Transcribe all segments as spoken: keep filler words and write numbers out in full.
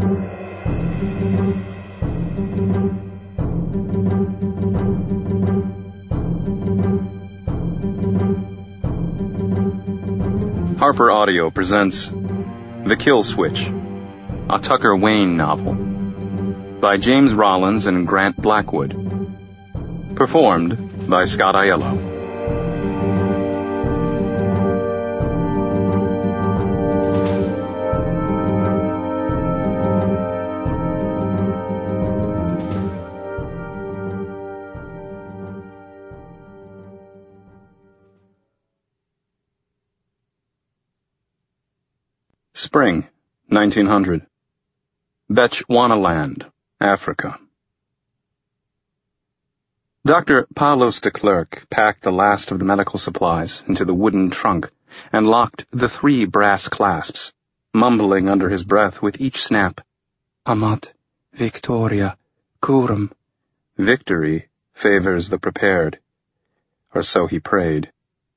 Harper Audio presents The Kill Switch, a Tucker Wayne novel, by James Rollins and Grant Blackwood. Performed by Scott Aiello. Spring, nineteen hundred. Bechuanaland, Africa. Doctor Paulus de Klerk packed the last of the medical supplies into the wooden trunk and locked the three brass clasps, mumbling under his breath with each snap, Amat, Victoria, Curum. Victory favors the prepared. Or so he prayed.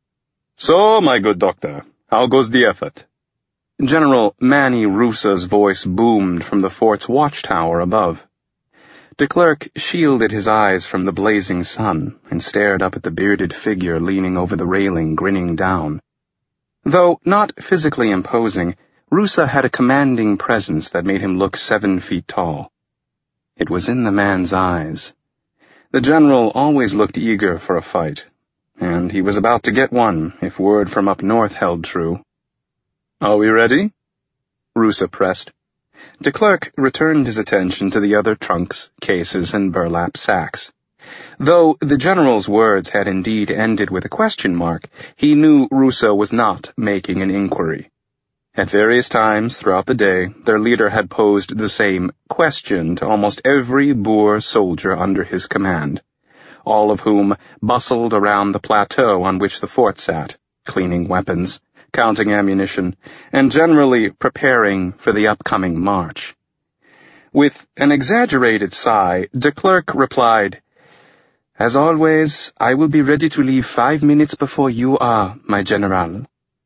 So, my good doctor, how goes the effort? General Manny Rusa's voice boomed from the fort's watchtower above. De Klerk shielded his eyes from the blazing sun and stared up at the bearded figure leaning over the railing, grinning down. Though not physically imposing, Rusa had a commanding presence that made him look seven feet tall. It was in the man's eyes. The general always looked eager for a fight, and he was about to get one if word from up north held true. Are we ready? Rusa pressed. De Klerk returned his attention to the other trunks, cases, and burlap sacks. Though the general's words had indeed ended with a question mark, he knew Rusa was not making an inquiry. At various times throughout the day, their leader had posed the same question to almost every Boer soldier under his command, all of whom bustled around the plateau on which the fort sat, cleaning weapons, counting ammunition, and generally preparing for the upcoming march. With an exaggerated sigh, de Klerk replied, As always, I will be ready to leave five minutes before you are, my general.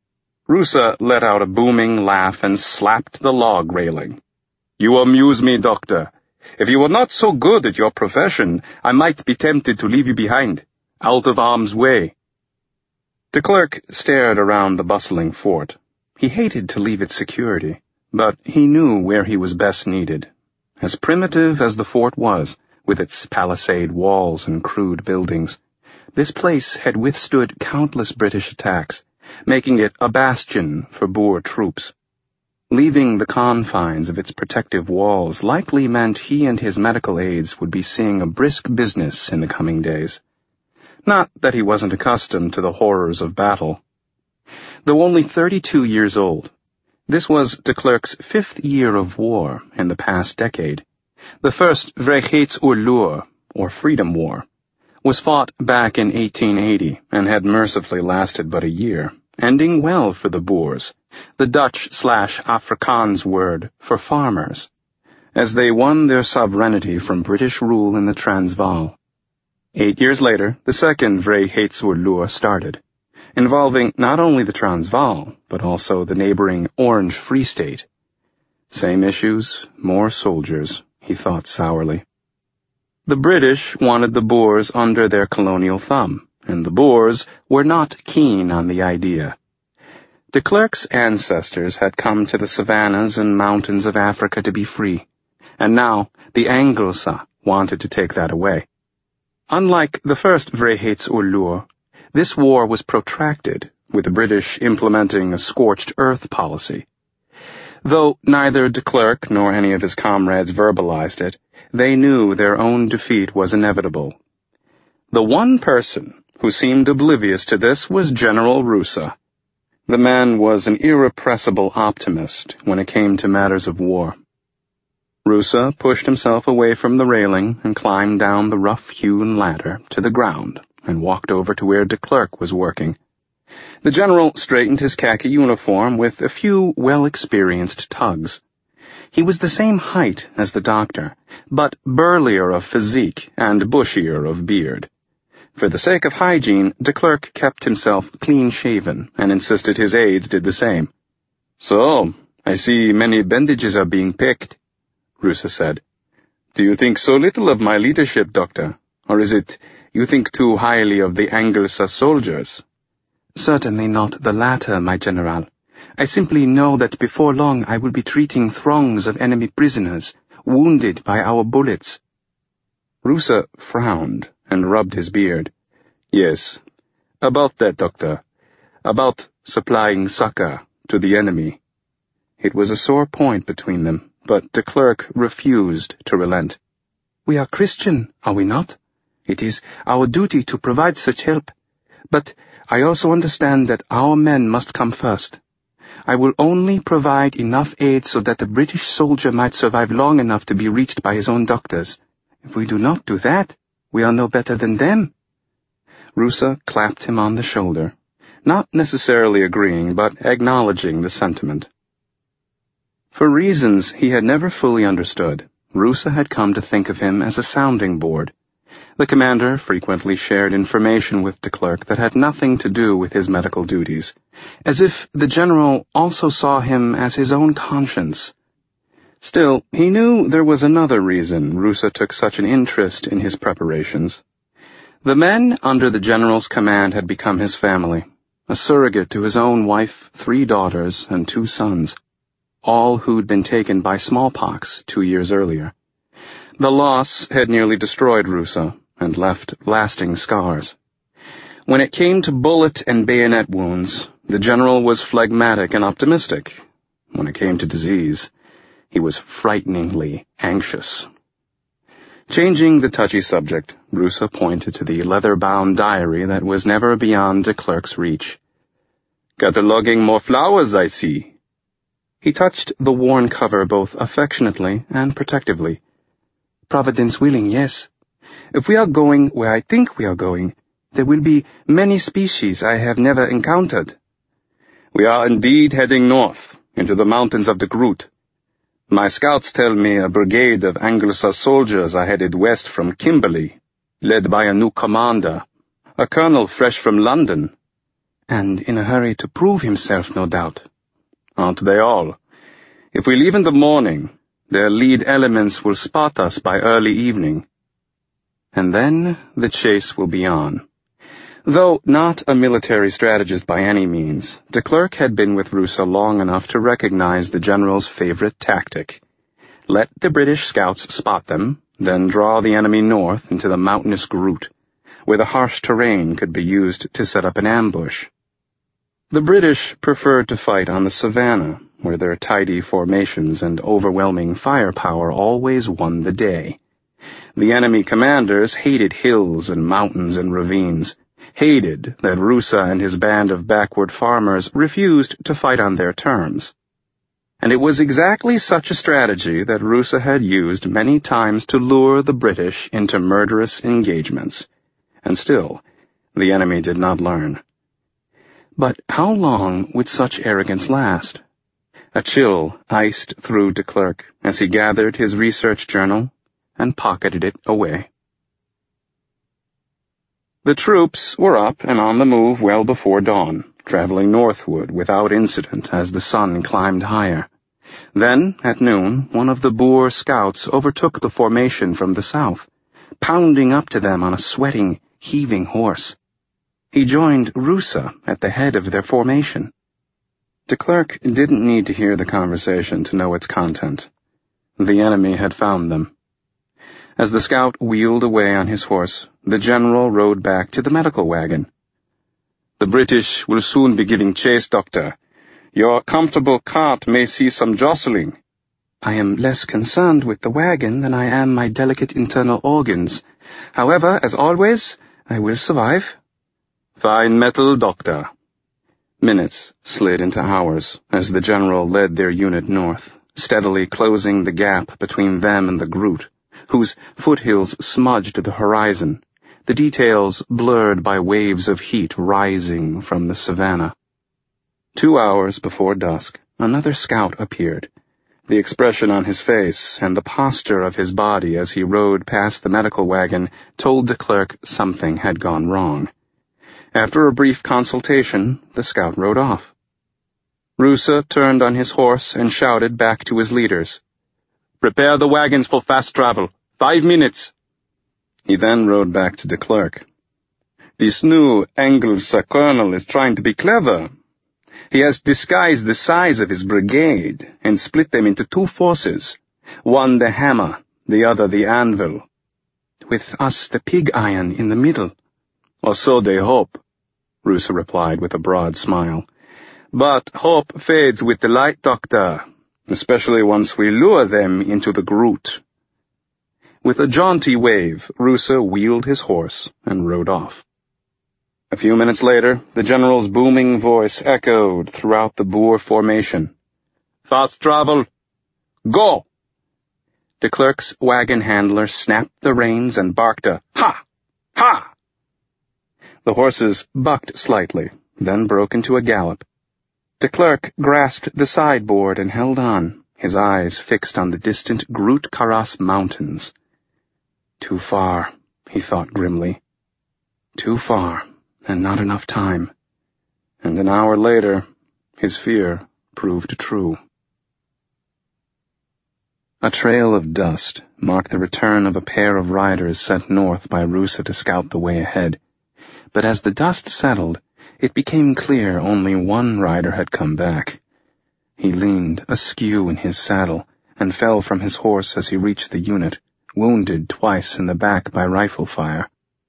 Rusa let out a booming laugh and slapped the log railing. You amuse me, doctor. If you were not so good at your profession, I might be tempted to leave you behind, out of harm's way. De Klerk stared around the bustling fort. He hated to leave its security, but he knew where he was best needed. As primitive as the fort was, with its palisade walls and crude buildings, this place had withstood countless British attacks, making it a bastion for Boer troops. Leaving the confines of its protective walls likely meant he and his medical aides would be seeing a brisk business in the coming days. Not that he wasn't accustomed to the horrors of battle. Though only thirty-two years old, this was de Klerk's fifth year of war in the past decade. The first Vryheidsoorlog, or Freedom War, was fought back in eighteen eighty and had mercifully lasted but a year, ending well for the Boers, the Dutch-slash-Afrikaans word for farmers, as they won their sovereignty from British rule in the Transvaal. Eight years later, the second Vryheidsoorlog started, involving not only the Transvaal, but also the neighboring Orange Free State. Same issues, more soldiers, he thought sourly. The British wanted the Boers under their colonial thumb, and the Boers were not keen on the idea. De Klerk's ancestors had come to the savannas and mountains of Africa to be free, and now the Anglosa wanted to take that away. Unlike the first Vryheidsoorlog, this war was protracted, with the British implementing a scorched earth policy. Though neither de Klerk nor any of his comrades verbalized it, they knew their own defeat was inevitable. The one person who seemed oblivious to this was General Rusa. The man was an irrepressible optimist when it came to matters of war. Rusa pushed himself away from the railing and climbed down the rough-hewn ladder to the ground and walked over to where de Klerk was working. The general straightened his khaki uniform with a few well-experienced tugs. He was the same height as the doctor, but burlier of physique and bushier of beard. For the sake of hygiene, de Klerk kept himself clean-shaven and insisted his aides did the same. So, I see many bandages are being picked. Rusa said. "Do you think so little of my leadership, Doctor? Or is it you think too highly of the Angelsa soldiers?" "Certainly not the latter, my general. I simply know that before long I will be treating throngs of enemy prisoners, wounded by our bullets." Rusa frowned and rubbed his beard. "Yes, about that, Doctor. About supplying succor to the enemy." It was a sore point between them, but de Klerk refused to relent. "We are Christian, are we not? It is our duty to provide such help. But I also understand that our men must come first. I will only provide enough aid so that the British soldier might survive long enough to be reached by his own doctors. If we do not do that, we are no better than them." Rusa clapped him on the shoulder, not necessarily agreeing, but acknowledging the sentiment. For reasons he had never fully understood, Rusa had come to think of him as a sounding board. The commander frequently shared information with de Klerk that had nothing to do with his medical duties, as if the general also saw him as his own conscience. Still, he knew there was another reason Rusa took such an interest in his preparations. The men under the general's command had become his family, a surrogate to his own wife, three daughters, and two sons, all who'd been taken by smallpox two years earlier. The loss had nearly destroyed Rusa and left lasting scars. When it came to bullet and bayonet wounds, the general was phlegmatic and optimistic. When it came to disease, he was frighteningly anxious. Changing the touchy subject, Rusa pointed to the leather-bound diary that was never beyond de Klerk's reach. "Cataloging more flowers, I see." He touched the worn cover both affectionately and protectively. "Providence willing, yes. If we are going where I think we are going, there will be many species I have never encountered." "We are indeed heading north, into the mountains of the Groot. My scouts tell me a brigade of Angelsa soldiers are headed west from Kimberley, led by a new commander, a colonel fresh from London." "And in a hurry to prove himself, no doubt." "Aren't they all? If we leave in the morning, their lead elements will spot us by early evening. And then the chase will be on." Though not a military strategist by any means, de Klerk had been with Rusa long enough to recognize the general's favorite tactic. Let the British scouts spot them, then draw the enemy north into the mountainous Groot, where the harsh terrain could be used to set up an ambush. The British preferred to fight on the savannah, where their tidy formations and overwhelming firepower always won the day. The enemy commanders hated hills and mountains and ravines, hated that Rusa and his band of backward farmers refused to fight on their terms. And it was exactly such a strategy that Rusa had used many times to lure the British into murderous engagements. And still, the enemy did not learn. But how long would such arrogance last? A chill iced through de Klerk as he gathered his research journal and pocketed it away. The troops were up and on the move well before dawn, traveling northward without incident as the sun climbed higher. Then, at noon, one of the Boer scouts overtook the formation from the south, pounding up to them on a sweating, heaving horse. He joined Rusa at the head of their formation. De Klerk didn't need to hear the conversation to know its content. The enemy had found them. As the scout wheeled away on his horse, the general rode back to the medical wagon. "The British will soon be giving chase, Doctor. Your comfortable cart may see some jostling." "I am less concerned with the wagon than I am my delicate internal organs. However, as always, I will survive." "Fine metal, Doctor." Minutes slid into hours as the general led their unit north, steadily closing the gap between them and the Groot, whose foothills smudged the horizon, the details blurred by waves of heat rising from the savannah. Two hours before dusk, another scout appeared. The expression on his face and the posture of his body as he rode past the medical wagon told de Klerk something had gone wrong. After a brief consultation, the scout rode off. Rusa turned on his horse and shouted back to his leaders, Prepare the wagons for fast travel. Five minutes. He then rode back to de Klerk. This new Angelsa colonel is trying to be clever. He has disguised the size of his brigade and split them into two forces, one the hammer, the other the anvil, with us the pig iron in the middle. Or so they hope, Rusa replied with a broad smile. But hope fades with the light, Doctor, especially once we lure them into the Groot. With a jaunty wave, Rusa wheeled his horse and rode off. A few minutes later, the general's booming voice echoed throughout the Boer formation. Fast travel! Go! De Klerk's wagon handler snapped the reins and barked a ha! Ha! The horses bucked slightly, then broke into a gallop. De Klerk grasped the sideboard and held on, his eyes fixed on the distant Groot Karas mountains. Too far, he thought grimly. Too far, and not enough time. And an hour later, his fear proved true. A trail of dust marked the return of a pair of riders sent north by Rusa to scout the way ahead. But as the dust settled, it became clear only one rider had come back. He leaned askew in his saddle and fell from his horse as he reached the unit, wounded twice in the back by rifle fire.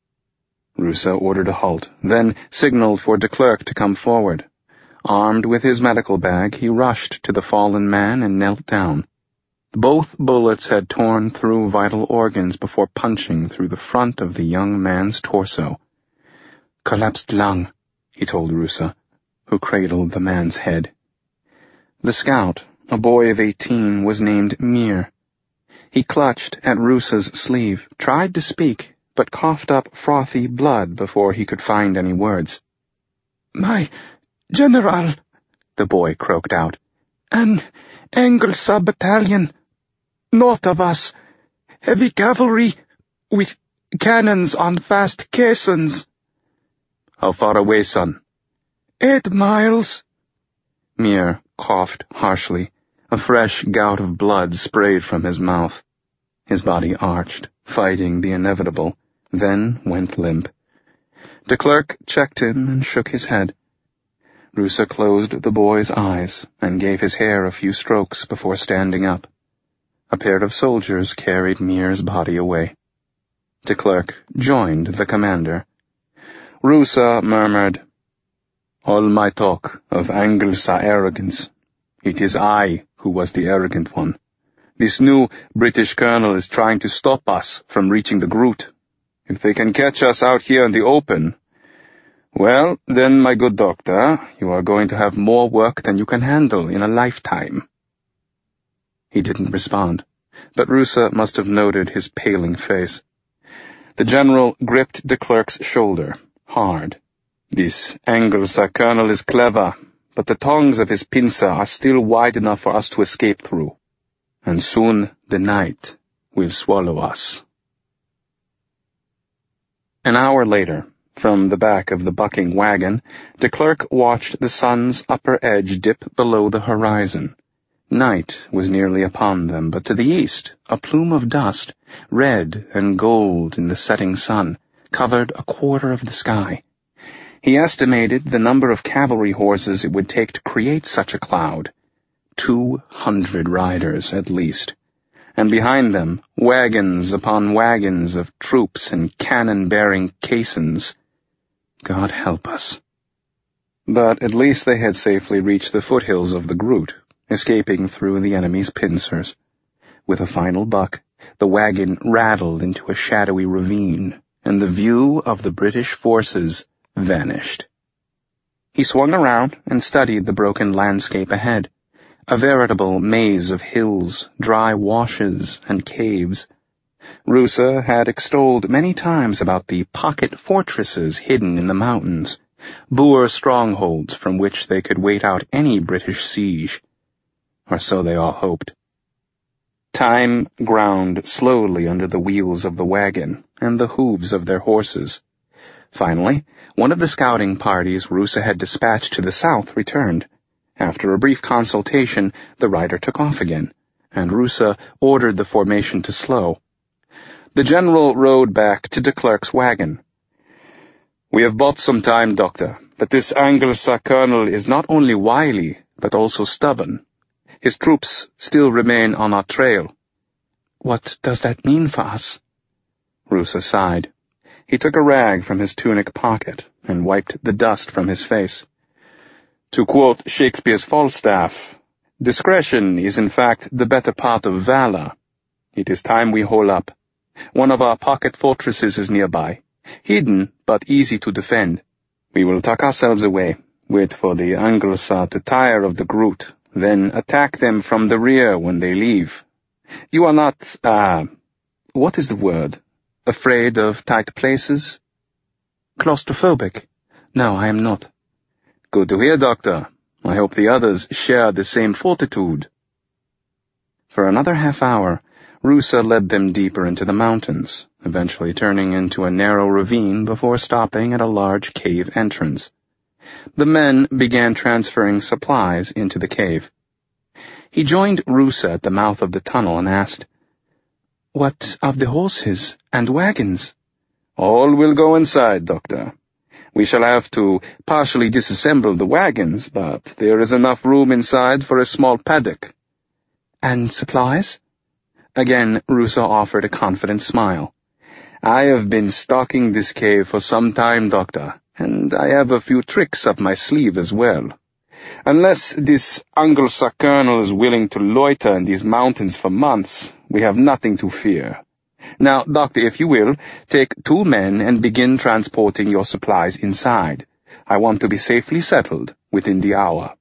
Rusa ordered a halt, then signaled for de Klerk to come forward. Armed with his medical bag, he rushed to the fallen man and knelt down. Both bullets had torn through vital organs before punching through the front of the young man's torso. Collapsed lung, he told Rusa, who cradled the man's head. The scout, a boy of eighteen, was named Mir. He clutched at Rusa's sleeve, tried to speak, but coughed up frothy blood before he could find any words. "My general," the boy croaked out. "An Angelsa battalion, north of us. Heavy cavalry, with cannons on fast caissons." "How far away, son?" Eight miles." Mir coughed harshly. A fresh gout of blood sprayed from his mouth. His body arched, fighting the inevitable, then went limp. De Klerk checked him and shook his head. Rusa closed the boy's eyes and gave his hair a few strokes before standing up. A pair of soldiers carried Mir's body away. De Klerk joined the commander. Rusa murmured, "All my talk of Angelsa arrogance. It is I who was the arrogant one. This new British colonel is trying to stop us from reaching the Groot. If they can catch us out here in the open, well, then, my good doctor, you are going to have more work than you can handle in a lifetime." He didn't respond, but Rusa must have noted his paling face. The general gripped de Klerk's shoulder, hard. "This Angelsa colonel is clever, but the tongues of his pincer are still wide enough for us to escape through. And soon the night will swallow us." An hour later, from the back of the bucking wagon, de Klerk watched the sun's upper edge dip below the horizon. Night was nearly upon them, but to the east, a plume of dust, red and gold in the setting sun, covered a quarter of the sky. He estimated the number of cavalry horses it would take to create such a cloud. Two hundred riders, at least. And behind them, wagons upon wagons of troops and cannon-bearing caissons. God help us. But at least they had safely reached the foothills of the Groot, escaping through the enemy's pincers. With a final buck, the wagon rattled into a shadowy ravine, and the view of the British forces vanished. He swung around and studied the broken landscape ahead, a veritable maze of hills, dry washes, and caves. Rusa had extolled many times about the pocket fortresses hidden in the mountains, Boer strongholds from which they could wait out any British siege. Or so they all hoped. Time ground slowly under the wheels of the wagon and the hooves of their horses. Finally, one of the scouting parties Rusa had dispatched to the south returned. After a brief consultation, the rider took off again, and Rusa ordered the formation to slow. The general rode back to de Klerk's wagon. "We have bought some time, Doctor, but this Anglesey colonel is not only wily, but also stubborn. His troops still remain on our trail." "What does that mean for us?" Rusa sighed. He took a rag from his tunic pocket and wiped the dust from his face. "To quote Shakespeare's Falstaff, discretion is in fact the better part of valor. It is time we hole up. One of our pocket fortresses is nearby, hidden but easy to defend. We will tuck ourselves away, wait for the Anglesey to tire of the Groot, then attack them from the rear when they leave. You are not, ah, uh, what is the word? Afraid of tight places?" "Claustrophobic? No, I am not." "Good to hear, Doctor. I hope the others share the same fortitude." For another half hour, Rusa led them deeper into the mountains, eventually turning into a narrow ravine before stopping at a large cave entrance. The men began transferring supplies into the cave. He joined Rusa at the mouth of the tunnel and asked, "What of the horses and wagons?" "All will go inside, Doctor. We shall have to partially disassemble the wagons, but there is enough room inside for a small paddock." "And supplies?" Again, Rusa offered a confident smile. "I have been stalking this cave for some time, Doctor, and I have a few tricks up my sleeve as well. Unless this Anglesey colonel is willing to loiter in these mountains for months, we have nothing to fear. Now, Doctor, if you will, take two men and begin transporting your supplies inside. I want to be safely settled within the hour."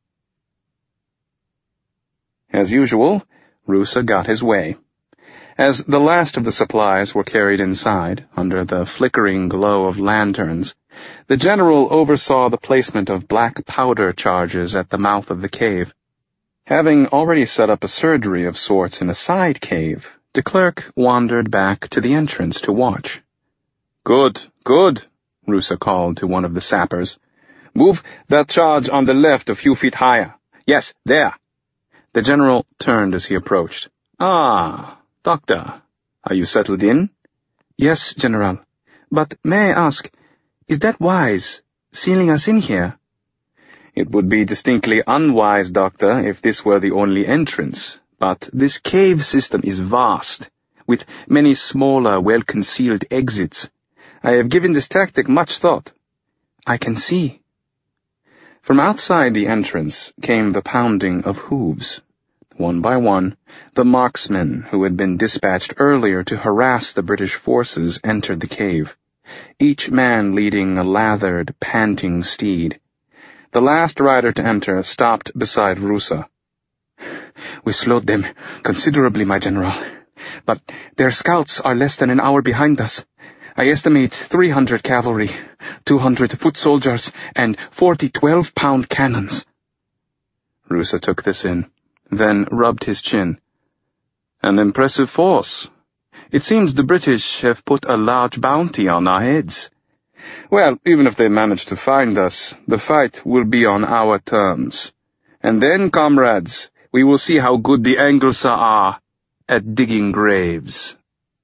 As usual, Rusa got his way. As the last of the supplies were carried inside, under the flickering glow of lanterns, the general oversaw the placement of black powder charges at the mouth of the cave. Having already set up a surgery of sorts in a side cave, de Klerk wandered back to the entrance to watch. "Good, good," Rusa called to one of the sappers. "Move that charge on the left a few feet higher. Yes, there." The general turned as he approached. "Ah, Doctor, are you settled in?" "Yes, General. But may I ask, is that wise, sealing us in here?" "It would be distinctly unwise, Doctor, if this were the only entrance. But this cave system is vast, with many smaller, well-concealed exits. I have given this tactic much thought." "I can see." From outside the entrance came the pounding of hooves. One by one, the marksmen who had been dispatched earlier to harass the British forces entered the cave, each man leading a lathered, panting steed. The last rider to enter stopped beside Rusa. "We slowed them considerably, my general, but their scouts are less than an hour behind us. I estimate three hundred cavalry, two hundred foot soldiers, and forty twelve-pound cannons." Rusa took this in, then rubbed his chin. "An impressive force. It seems the British have put a large bounty on our heads. Well, even if they manage to find us, the fight will be on our terms. And then, comrades, we will see how good the Anglesey are at digging graves."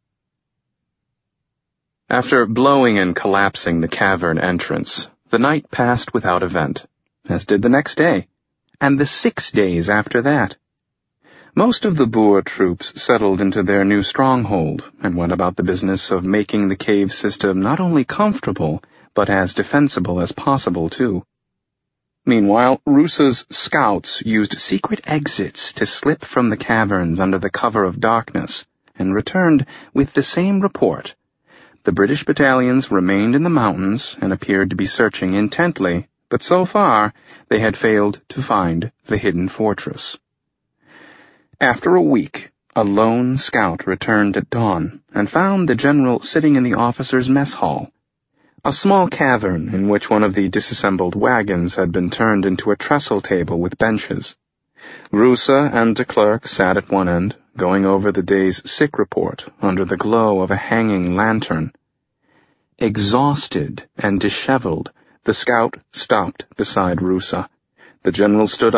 After blowing and collapsing the cavern entrance, the night passed without event, as did the next day, and the six days after that. Most of the Boer troops settled into their new stronghold and went about the business of making the cave system not only comfortable, but as defensible as possible, too. Meanwhile, Rusa's scouts used secret exits to slip from the caverns under the cover of darkness and returned with the same report. The British battalions remained in the mountains and appeared to be searching intently, but so far they had failed to find the hidden fortress. After a week, a lone scout returned at dawn and found the general sitting in the officers' mess hall, a small cavern in which one of the disassembled wagons had been turned into a trestle table with benches. Rusa and de Klerk sat at one end, going over the day's sick report under the glow of a hanging lantern. Exhausted and disheveled, the scout stopped beside Rusa. The general stood up,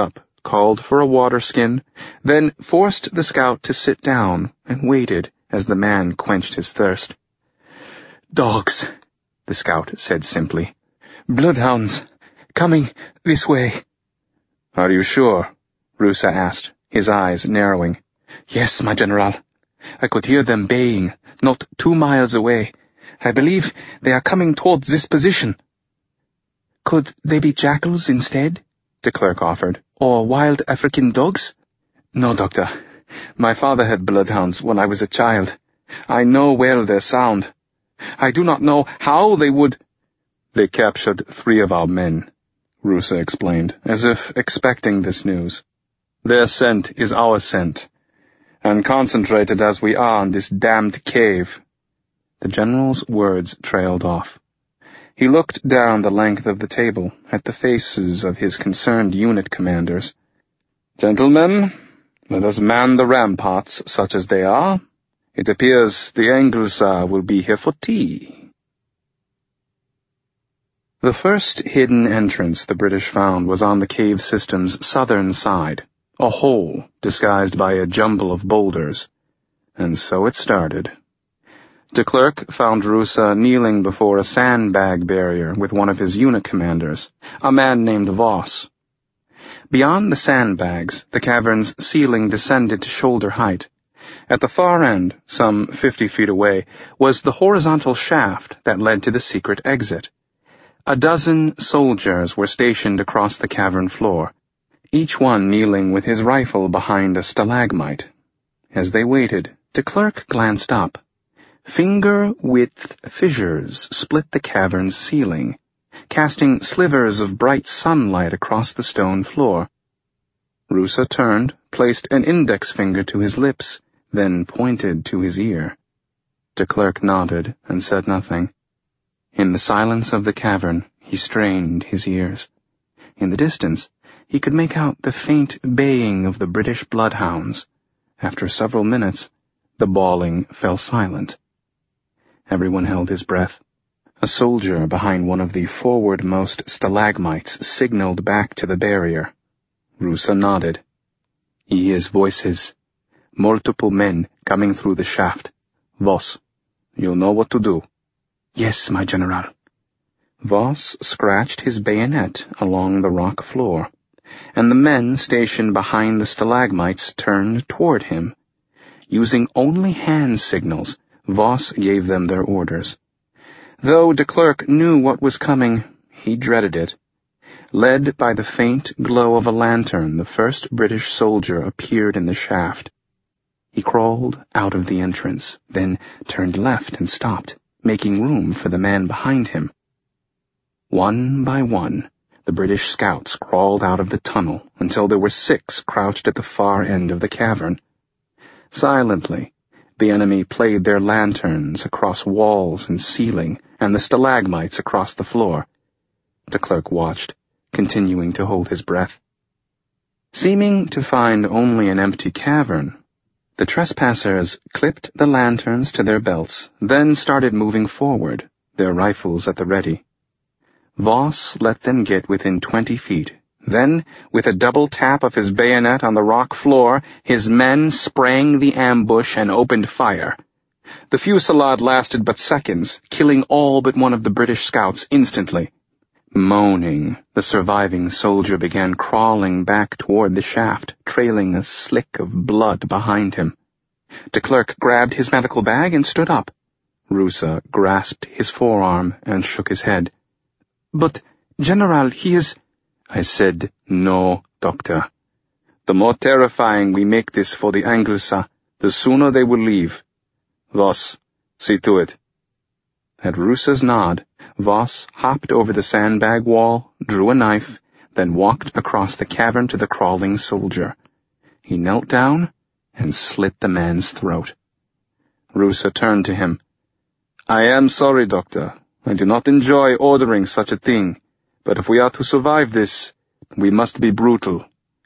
called for a water skin, then forced the scout to sit down and waited as the man quenched his thirst. "Dogs," the scout said simply. "Bloodhounds, coming this way." "Are you sure?" Rusa asked, his eyes narrowing. "Yes, my general. I could hear them baying, not two miles away. I believe they are coming towards this position." "Could they be jackals instead?" de Klerk offered. "Or wild African dogs?" "No, Doctor. My father had bloodhounds when I was a child. I know well their sound. I do not know how they would—" "They captured three of our men," Rusa explained, as if expecting this news. "Their scent is our scent, and concentrated as we are in this damned cave." The general's words trailed off. He looked down the length of the table at the faces of his concerned unit commanders. "Gentlemen, let us man the ramparts such as they are. It appears the Anglesar will be here for tea." The first hidden entrance the British found was on the cave system's southern side, a hole disguised by a jumble of boulders. And so it started. De Klerk found Rusa kneeling before a sandbag barrier with one of his unit commanders, a man named Voss. Beyond the sandbags, the cavern's ceiling descended to shoulder height. At the far end, some fifty feet away, was the horizontal shaft that led to the secret exit. A dozen soldiers were stationed across the cavern floor, each one kneeling with his rifle behind a stalagmite. As they waited, de Klerk glanced up. Finger-width fissures split the cavern's ceiling, casting slivers of bright sunlight across the stone floor. Rusa turned, placed an index finger to his lips, then pointed to his ear. De Klerk nodded and said nothing. In the silence of the cavern, he strained his ears. In the distance, he could make out the faint baying of the British bloodhounds. After several minutes, the bawling fell silent. Everyone held his breath. A soldier behind one of the forwardmost stalagmites signaled back to the barrier. Rusa nodded. He hears voices. Multiple men coming through the shaft. Voss, you'll know what to do. Yes, my general. Voss scratched his bayonet along the rock floor, and the men stationed behind the stalagmites turned toward him. Using only hand signals, Voss gave them their orders. Though de Klerk knew what was coming, he dreaded it. Led by the faint glow of a lantern, the first British soldier appeared in the shaft. He crawled out of the entrance, then turned left and stopped, making room for the man behind him. One by one, the British scouts crawled out of the tunnel until there were six crouched at the far end of the cavern. Silently, the enemy played their lanterns across walls and ceiling and the stalagmites across the floor. De Klerk watched, continuing to hold his breath. Seeming to find only an empty cavern, the trespassers clipped the lanterns to their belts, then started moving forward, their rifles at the ready. Voss let them get within twenty feet. Then, with a double tap of his bayonet on the rock floor, his men sprang the ambush and opened fire. The fusillade lasted but seconds, killing all but one of the British scouts instantly. Moaning, the surviving soldier began crawling back toward the shaft, trailing a slick of blood behind him. De Klerk grabbed his medical bag and stood up. Rusa grasped his forearm and shook his head. But, General, he is... I said, no, Doctor. The more terrifying we make this for the Anglesar, the sooner they will leave. Voss, see to it. At Rusa's nod, Voss hopped over the sandbag wall, drew a knife, then walked across the cavern to the crawling soldier. He knelt down and slit the man's throat. Rusa turned to him. I am sorry, Doctor. I do not enjoy ordering such a thing, but if we are to survive this, we must be brutal.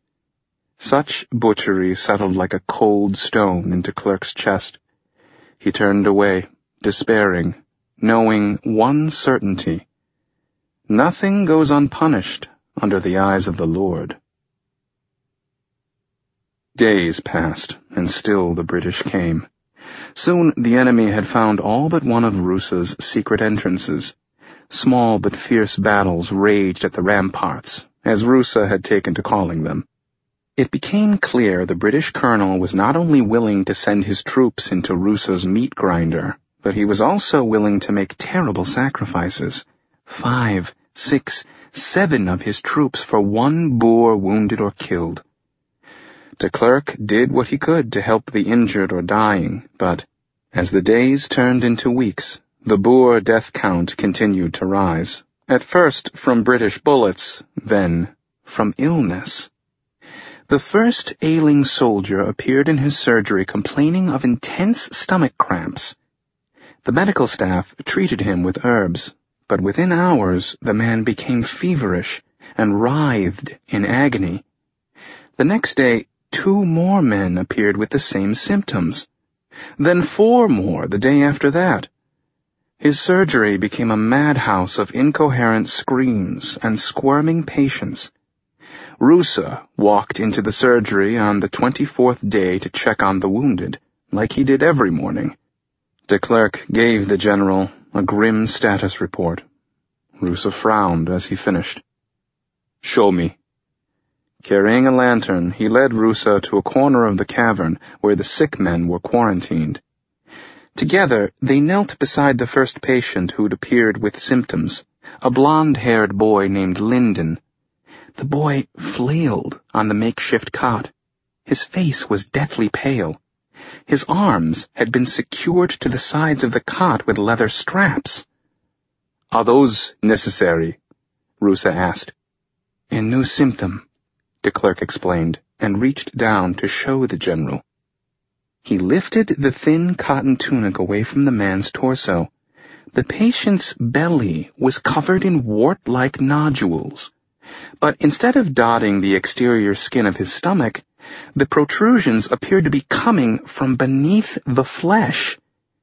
Such butchery settled like a cold stone into Klerk's chest. He turned away, despairing, knowing one certainty. Nothing goes unpunished under the eyes of the Lord. Days passed, and still the British came. Soon the enemy had found all but one of Rusa's secret entrances. Small but fierce battles raged at the ramparts, as Rusa had taken to calling them. It became clear the British colonel was not only willing to send his troops into Rusa's meat grinder, but he was also willing to make terrible sacrifices. Five, six, seven of his troops for one Boer wounded or killed. De Klerk did what he could to help the injured or dying, but as the days turned into weeks, the Boer death count continued to rise, at first from British bullets, then from illness. The first ailing soldier appeared in his surgery complaining of intense stomach cramps. The medical staff treated him with herbs, but within hours the man became feverish and writhed in agony. The next day, two more men appeared with the same symptoms. Then four more the day after that. His surgery became a madhouse of incoherent screams and squirming patients. Rusa walked into the surgery on the twenty-fourth day to check on the wounded, like he did every morning. De Klerk gave the general a grim status report. Rusa frowned as he finished. "Show me." Carrying a lantern, he led Rusa to a corner of the cavern where the sick men were quarantined. Together, they knelt beside the first patient who'd appeared with symptoms, a blonde-haired boy named Linden. The boy flailed on the makeshift cot. His face was deathly pale. His arms had been secured to the sides of the cot with leather straps. "Are those necessary?" Rusa asked. "A new symptom," de Klerk explained, and reached down to show the general. He lifted the thin cotton tunic away from the man's torso. The patient's belly was covered in wart-like nodules. But instead of dotting the exterior skin of his stomach, the protrusions appeared to be coming from beneath the flesh.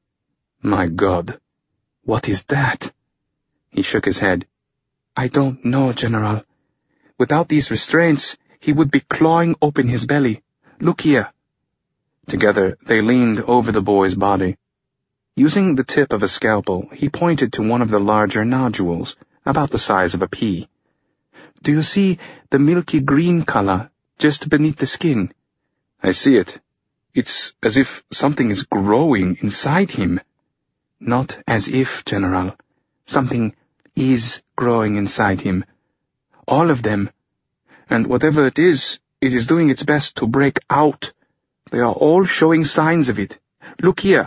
"My God, what is that?" He shook his head. "I don't know, General. Without these restraints, he would be clawing open his belly. Look here." Together, they leaned over the boy's body. Using the tip of a scalpel, he pointed to one of the larger nodules, about the size of a pea. "Do you see the milky green color just beneath the skin?" "I see it. It's as if something is growing inside him." "Not as if, General. Something is growing inside him. All of them. And whatever it is, it is doing its best to break out. They are all showing signs of it. Look here."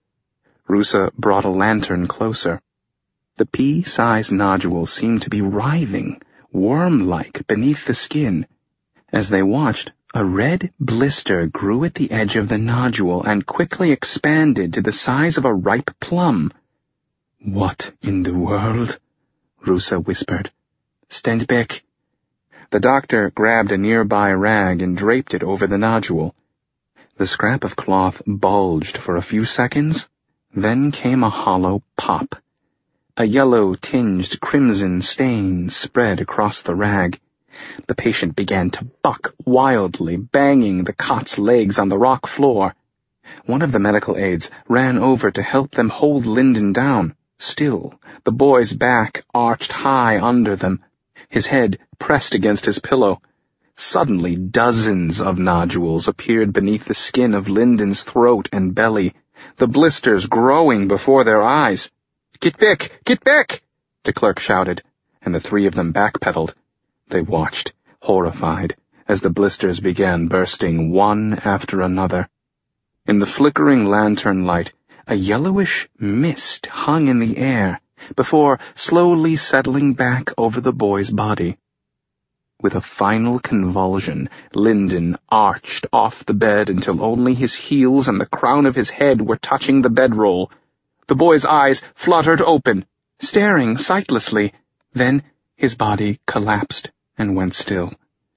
Rusa brought a lantern closer. The pea-sized nodule seemed to be writhing, worm-like, beneath the skin. As they watched, a red blister grew at the edge of the nodule and quickly expanded to the size of a ripe plum. "What in the world?" Rusa whispered. "Stand back." The doctor grabbed a nearby rag and draped it over the nodule. The scrap of cloth bulged for a few seconds, then came a hollow pop. A yellow-tinged crimson stain spread across the rag. The patient began to buck wildly, banging the cot's legs on the rock floor. One of the medical aides ran over to help them hold Linden down. Still, the boy's back arched high under them, his head pressed against his pillow. Suddenly, dozens of nodules appeared beneath the skin of Linden's throat and belly, the blisters growing before their eyes. "Get back! Get back!" de Klerk shouted, and the three of them backpedaled. They watched, horrified, as the blisters began bursting one after another. In the flickering lantern light, a yellowish mist hung in the air, before slowly settling back over the boy's body. With a final convulsion, Linden arched off the bed until only his heels and the crown of his head were touching the bedroll. The boy's eyes fluttered open, staring sightlessly. Then his body collapsed and went still.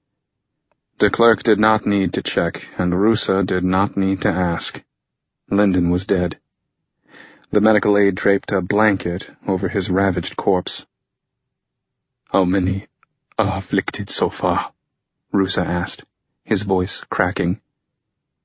De Klerk did not need to check, and Rusa did not need to ask. Linden was dead. The medical aide draped a blanket over his ravaged corpse. "How many are afflicted so far?" Rusa asked, his voice cracking.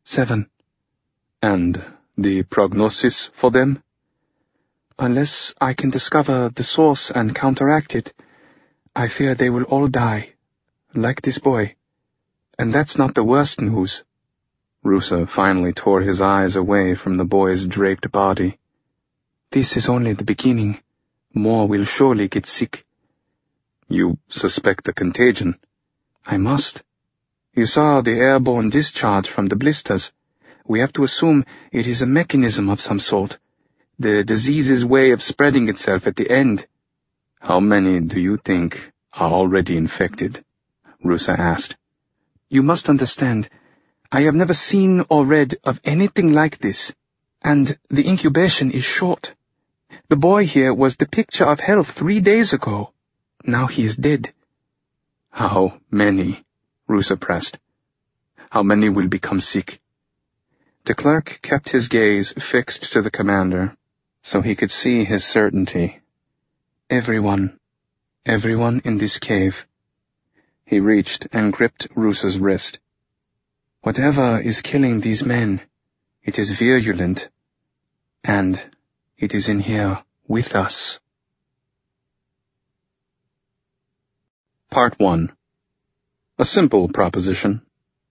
Seven. And the prognosis for them? Unless I can discover the source and counteract it, I fear they will all die, like this boy. And that's not the worst news. Rusa finally tore his eyes away from the boy's draped body. This is only the beginning. More will surely get sick. You suspect the contagion? I must. You saw the airborne discharge from the blisters. We have to assume it is a mechanism of some sort. The disease's way of spreading itself at the end. How many do you think are already infected? Rusa asked. You must understand, I have never seen or read of anything like this, and the incubation is short. The boy here was the picture of health three days ago. Now he is dead. How many? Rusa pressed. How many will become sick? De Klerk kept his gaze fixed to the commander, so he could see his certainty. Everyone. Everyone in this cave. He reached and gripped Rusa's wrist. Whatever is killing these men, it is virulent, and it is in here with us. Part one. A simple proposition.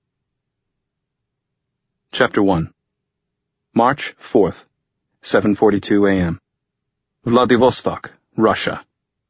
Chapter one. March fourth, seven forty-two a m Vladivostok, Russia.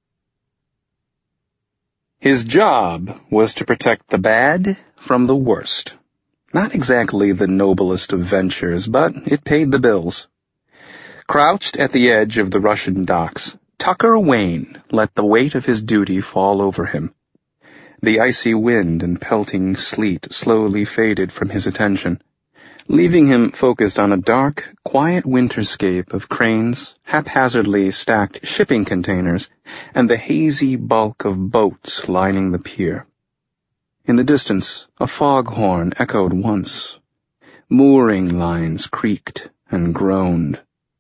His job was to protect the bad from the worst. Not exactly the noblest of ventures, but it paid the bills. Crouched at the edge of the Russian docks, Tucker Wayne let the weight of his duty fall over him. The icy wind and pelting sleet slowly faded from his attention, leaving him focused on a dark, quiet winterscape of cranes, haphazardly stacked shipping containers, and the hazy bulk of boats lining the pier. In the distance, a foghorn echoed once. Mooring lines creaked and groaned.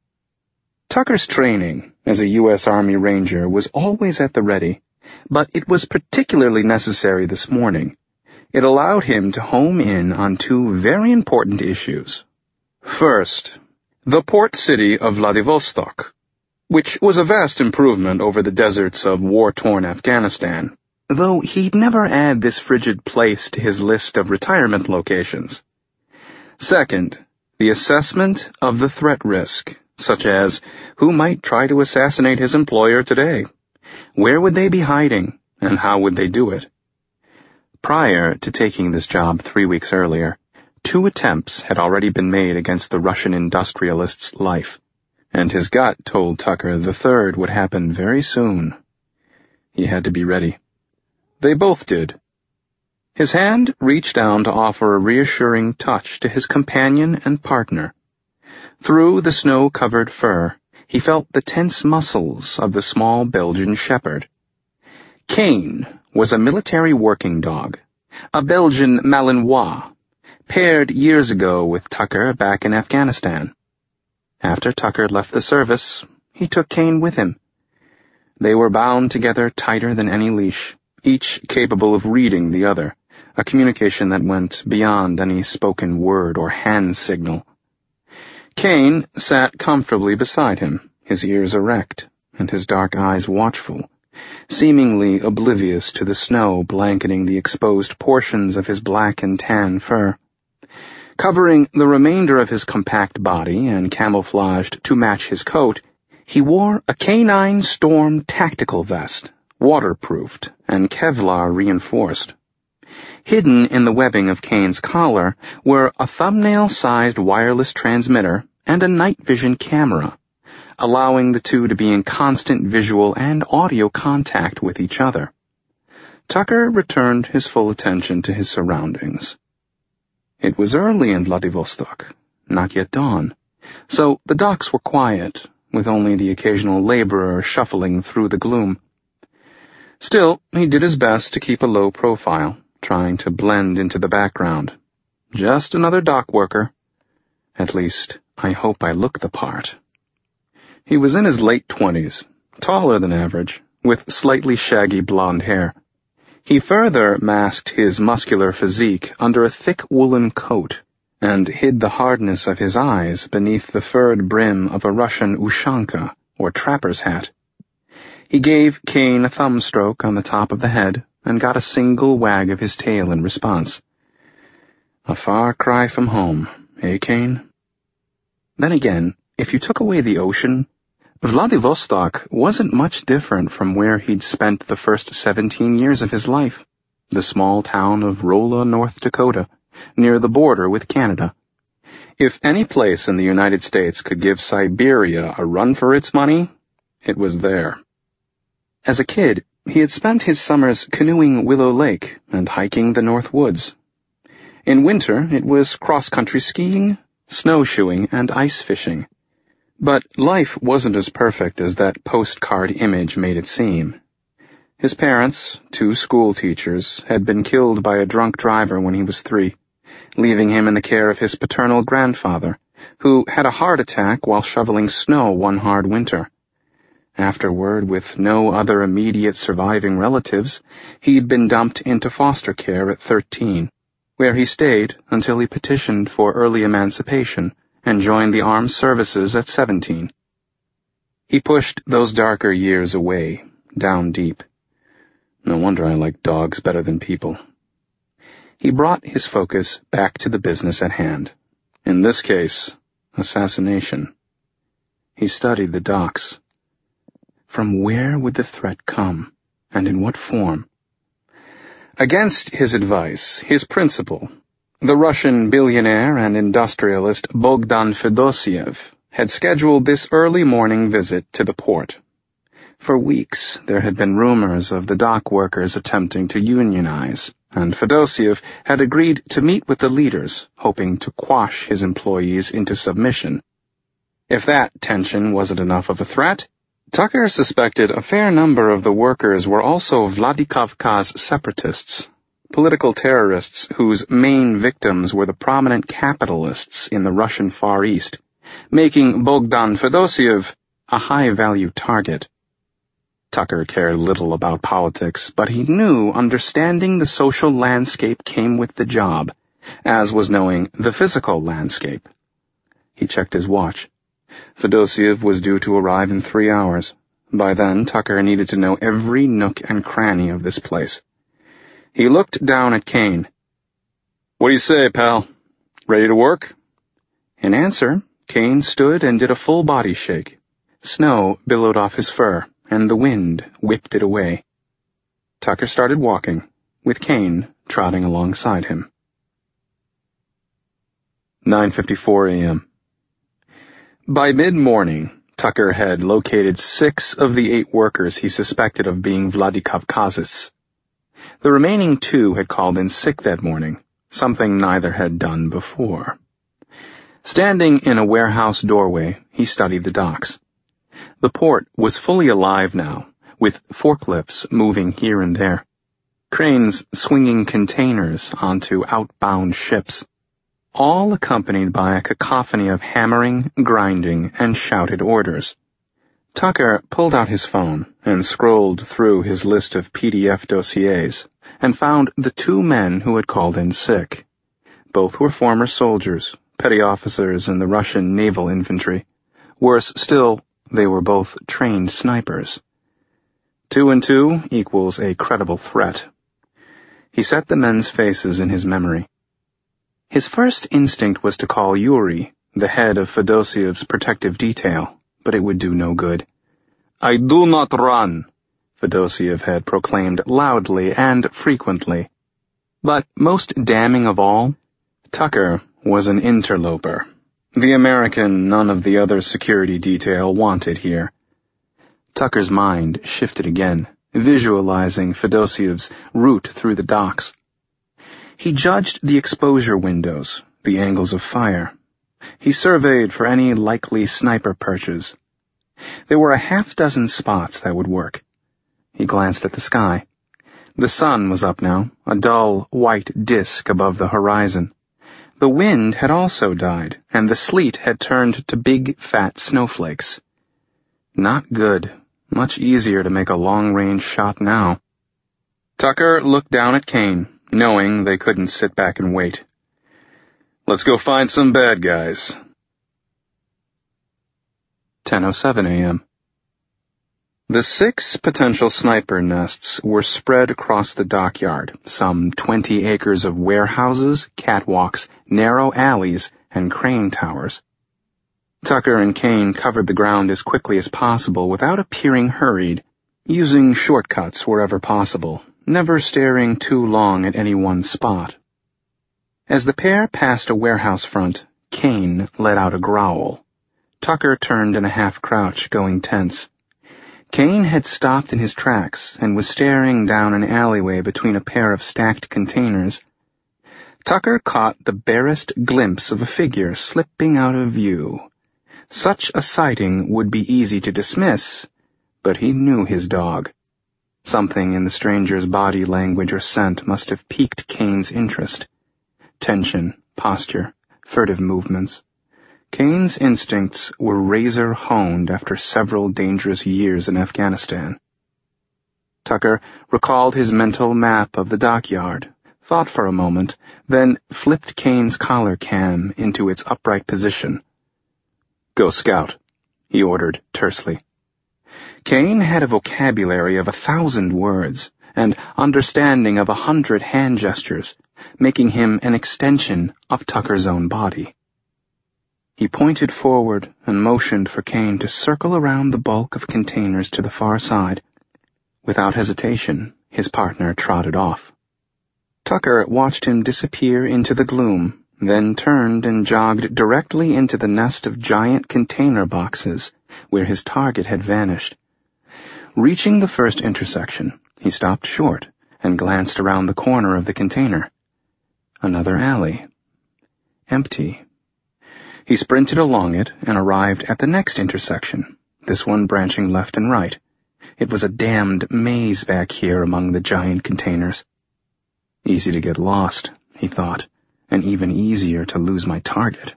Tucker's training as a U S Army Ranger was always at the ready, but it was particularly necessary this morning. It allowed him to home in on two very important issues. First, the port city of Vladivostok, which was a vast improvement over the deserts of war-torn Afghanistan, though he'd never add this frigid place to his list of retirement locations. Second, the assessment of the threat risk, such as who might try to assassinate his employer today, where would they be hiding, and how would they do it? Prior to taking this job three weeks earlier, two attempts had already been made against the Russian industrialist's life, and his gut told Tucker the third would happen very soon. He had to be ready. They both did. His hand reached down to offer a reassuring touch to his companion and partner. Through the snow-covered fur, he felt the tense muscles of the small Belgian shepherd. Kane was a military working dog, a Belgian Malinois, paired years ago with Tucker back in Afghanistan. After Tucker left the service, he took Kane with him. They were bound together tighter than any leash, each capable of reading the other, a communication that went beyond any spoken word or hand signal. Kane sat comfortably beside him, his ears erect and his dark eyes watchful, seemingly oblivious to the snow blanketing the exposed portions of his black and tan fur. Covering the remainder of his compact body and camouflaged to match his coat, he wore a canine storm tactical vest, waterproofed and Kevlar reinforced. Hidden in the webbing of Kane's collar were a thumbnail-sized wireless transmitter and a night vision camera, allowing the two to be in constant visual and audio contact with each other. Tucker returned his full attention to his surroundings. It was early in Vladivostok, not yet dawn, so the docks were quiet, with only the occasional laborer shuffling through the gloom. Still, he did his best to keep a low profile, trying to blend into the background. Just another dock worker. At least, I hope I look the part. He was in his late twenties, taller than average, with slightly shaggy blonde hair. He further masked his muscular physique under a thick woolen coat, and hid the hardness of his eyes beneath the furred brim of a Russian ushanka, or trapper's hat. He gave Kane a thumb stroke on the top of the head and got a single wag of his tail in response. A far cry from home, eh, Kane? Then again, if you took away the ocean, Vladivostok wasn't much different from where he'd spent the first seventeen years of his life, the small town of Rolla, North Dakota, near the border with Canada. If any place in the United States could give Siberia a run for its money, it was there. As a kid, he had spent his summers canoeing Willow Lake and hiking the North Woods. In winter, it was cross-country skiing, snowshoeing, and ice fishing. But life wasn't as perfect as that postcard image made it seem. His parents, two school teachers, had been killed by a drunk driver when he was three, leaving him in the care of his paternal grandfather, who had a heart attack while shoveling snow one hard winter. Afterward, with no other immediate surviving relatives, he'd been dumped into foster care at thirteen, where he stayed until he petitioned for early emancipation and joined the armed services at seventeen. He pushed those darker years away, down deep. No wonder I like dogs better than people. He brought his focus back to the business at hand. In this case, assassination. He studied the docks. From where would the threat come, and in what form? Against his advice, his principal, the Russian billionaire and industrialist Bogdan Fedosiev, had scheduled this early morning visit to the port. For weeks, there had been rumors of the dock workers attempting to unionize, and Fedosiev had agreed to meet with the leaders, hoping to quash his employees into submission. If that tension wasn't enough of a threat, Tucker suspected a fair number of the workers were also Vladikavkaz separatists, political terrorists whose main victims were the prominent capitalists in the Russian Far East, making Bogdan Fedosiev a high-value target. Tucker cared little about politics, but he knew understanding the social landscape came with the job, as was knowing the physical landscape. He checked his watch. Fedosiev was due to arrive in three hours. By then, Tucker needed to know every nook and cranny of this place. He looked down at Kane. "What do you say, pal? Ready to work?" In answer, Kane stood and did a full body shake. Snow billowed off his fur, and the wind whipped it away. Tucker started walking, with Kane trotting alongside him. nine fifty-four a.m. By mid-morning, Tucker had located six of the eight workers he suspected of being Vladikavkazists. The remaining two had called in sick that morning, something neither had done before. Standing in a warehouse doorway, he studied the docks. The port was fully alive now, with forklifts moving here and there, cranes swinging containers onto outbound ships, all accompanied by a cacophony of hammering, grinding, and shouted orders. Tucker pulled out his phone and scrolled through his list of P D F dossiers and found the two men who had called in sick. Both were former soldiers, petty officers in the Russian naval infantry. Worse still, they were both trained snipers. Two and two equals a credible threat. He set the men's faces in his memory. His first instinct was to call Yuri, the head of Fedosiev's protective detail, but it would do no good. "I do not run," Fedosiev had proclaimed loudly and frequently. But most damning of all, Tucker was an interloper, the American none of the other security detail wanted here. Tucker's mind shifted again, visualizing Fedosiev's route through the docks. He judged the exposure windows, the angles of fire. He surveyed for any likely sniper perches. There were a half dozen spots that would work. He glanced at the sky. The sun was up now, a dull white disk above the horizon. The wind had also died, and the sleet had turned to big, fat snowflakes. Not good. Much easier to make a long-range shot now. Tucker looked down at Kane, knowing they couldn't sit back and wait. Let's go find some bad guys. ten oh seven a.m. The six potential sniper nests were spread across the dockyard, some twenty acres of warehouses, catwalks, narrow alleys, and crane towers. Tucker and Kane covered the ground as quickly as possible without appearing hurried, using shortcuts wherever possible, never staring too long at any one spot. As the pair passed a warehouse front, Kane let out a growl. Tucker turned in a half-crouch, going tense. Kane had stopped in his tracks and was staring down an alleyway between a pair of stacked containers. Tucker caught the barest glimpse of a figure slipping out of view. Such a sighting would be easy to dismiss, but he knew his dog. Something in the stranger's body language or scent must have piqued Kane's interest. Tension, posture, furtive movements. Kane's instincts were razor-honed after several dangerous years in Afghanistan. Tucker recalled his mental map of the dockyard, thought for a moment, then flipped Kane's collar cam into its upright position. "Go scout," he ordered tersely. Kane had a vocabulary of a thousand words, and understanding of a hundred hand gestures, making him an extension of Tucker's own body. He pointed forward and motioned for Kane to circle around the bulk of containers to the far side. Without hesitation, his partner trotted off. Tucker watched him disappear into the gloom, then turned and jogged directly into the nest of giant container boxes where his target had vanished. Reaching the first intersection, he stopped short and glanced around the corner of the container. Another alley. Empty. He sprinted along it and arrived at the next intersection, this one branching left and right. It was a damned maze back here among the giant containers. Easy to get lost, he thought, and even easier to lose my target.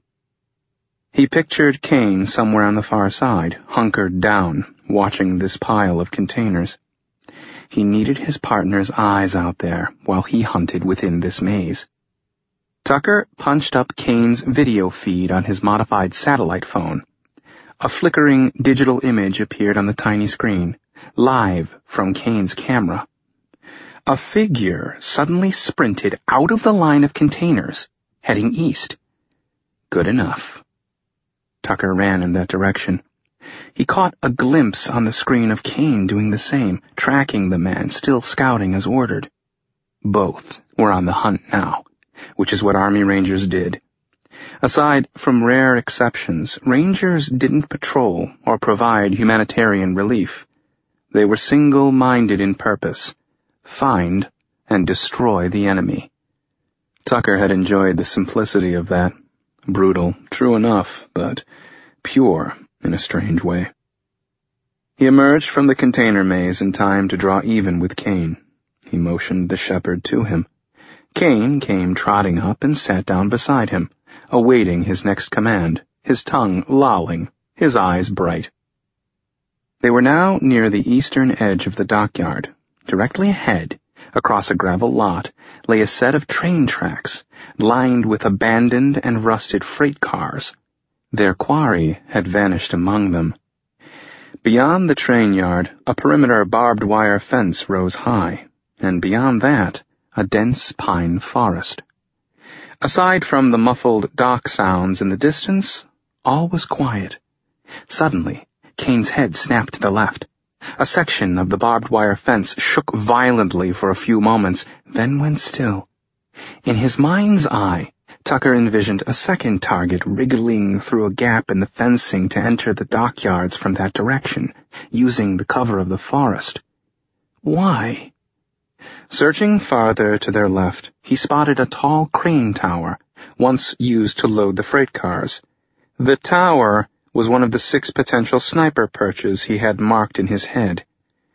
He pictured Kane somewhere on the far side, hunkered down, watching this pile of containers. He needed his partner's eyes out there while he hunted within this maze. Tucker punched up Kane's video feed on his modified satellite phone. A flickering digital image appeared on the tiny screen, live from Kane's camera. A figure suddenly sprinted out of the line of containers, heading east. Good enough. Tucker ran in that direction. He caught a glimpse on the screen of Kane doing the same, tracking the man still scouting as ordered. Both were on the hunt now, which is what Army Rangers did. Aside from rare exceptions, Rangers didn't patrol or provide humanitarian relief. They were single-minded in purpose. Find and destroy the enemy. Tucker had enjoyed the simplicity of that. Brutal, true enough, but pure in a strange way. He emerged from the container maze in time to draw even with Kane. He motioned the shepherd to him. Kane came trotting up and sat down beside him, awaiting his next command, his tongue lolling, his eyes bright. They were now near the eastern edge of the dockyard. Directly ahead, across a gravel lot, lay a set of train tracks, lined with abandoned and rusted freight cars. Their quarry had vanished among them. Beyond the train yard, a perimeter barbed wire fence rose high, and beyond that, a dense pine forest. Aside from the muffled dock sounds in the distance, all was quiet. Suddenly, Kane's head snapped to the left. A section of the barbed wire fence shook violently for a few moments, then went still. In his mind's eye, Tucker envisioned a second target wriggling through a gap in the fencing to enter the dockyards from that direction, using the cover of the forest. Why? Searching farther to their left, he spotted a tall crane tower, once used to load the freight cars. The tower was one of the six potential sniper perches he had marked in his head.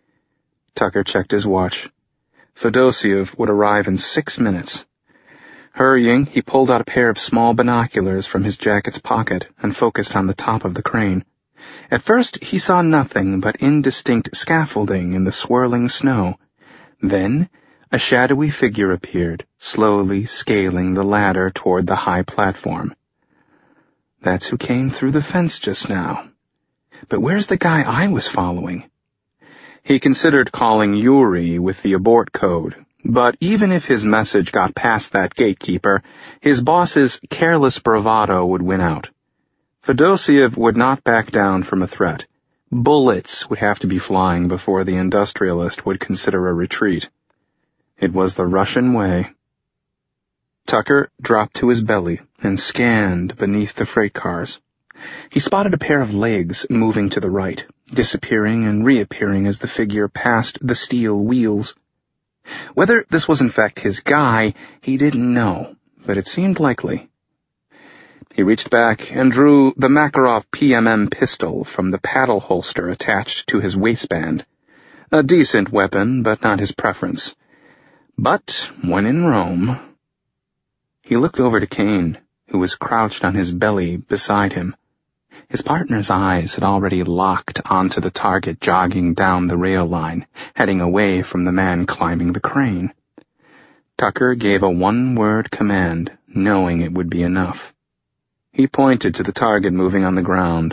Tucker checked his watch. Fedosiev would arrive in six minutes. Hurrying, he pulled out a pair of small binoculars from his jacket's pocket and focused on the top of the crane. At first, he saw nothing but indistinct scaffolding in the swirling snow. Then, A shadowy figure appeared, slowly scaling the ladder toward the high platform. That's who came through the fence just now. But where's the guy I was following? He considered calling Yuri with the abort code, but even if his message got past that gatekeeper, his boss's careless bravado would win out. Fedosiev would not back down from a threat. Bullets would have to be flying before the industrialist would consider a retreat. It was the Russian way. Tucker dropped to his belly and scanned beneath the freight cars. He spotted a pair of legs moving to the right, disappearing and reappearing as the figure passed the steel wheels. Whether this was in fact his guy, he didn't know, but it seemed likely. He reached back and drew the Makarov P M M pistol from the paddle holster attached to his waistband. A decent weapon, but not his preference. But when in Rome... He looked over to Kane, who was crouched on his belly beside him. His partner's eyes had already locked onto the target jogging down the rail line, heading away from the man climbing the crane. Tucker gave a one-word command, knowing it would be enough. He pointed to the target moving on the ground.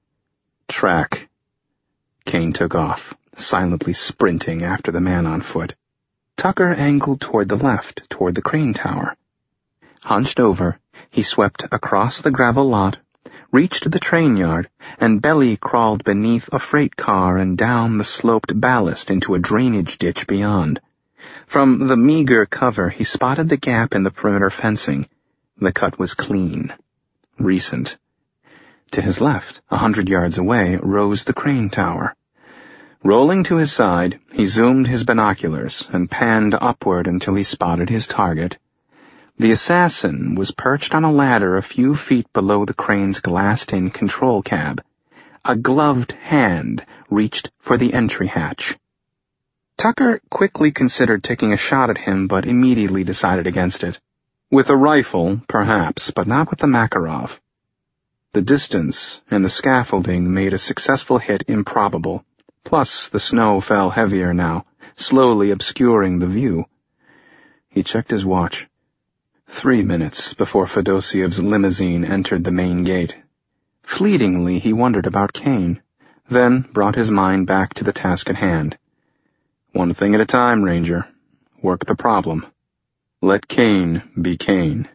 Track. Kane took off, silently sprinting after the man on foot. Tucker angled toward the left, toward the crane tower. Hunched over, he swept across the gravel lot, reached the train yard, and belly crawled beneath a freight car and down the sloped ballast into a drainage ditch beyond. From the meager cover, he spotted the gap in the perimeter fencing. The cut was clean. Recent. To his left, a hundred yards away, rose the crane tower. Rolling to his side, he zoomed his binoculars and panned upward until he spotted his target. The assassin was perched on a ladder a few feet below the crane's glassed-in control cab. A gloved hand reached for the entry hatch. Tucker quickly considered taking a shot at him, but immediately decided against it. With a rifle, perhaps, but not with the Makarov. The distance and the scaffolding made a successful hit improbable. Plus, the snow fell heavier now, slowly obscuring the view. He checked his watch. Three minutes before Fedosiev's limousine entered the main gate. Fleetingly, he wondered about Kane, then brought his mind back to the task at hand. One thing at a time, Ranger. Work the problem. Let Kane be Kane.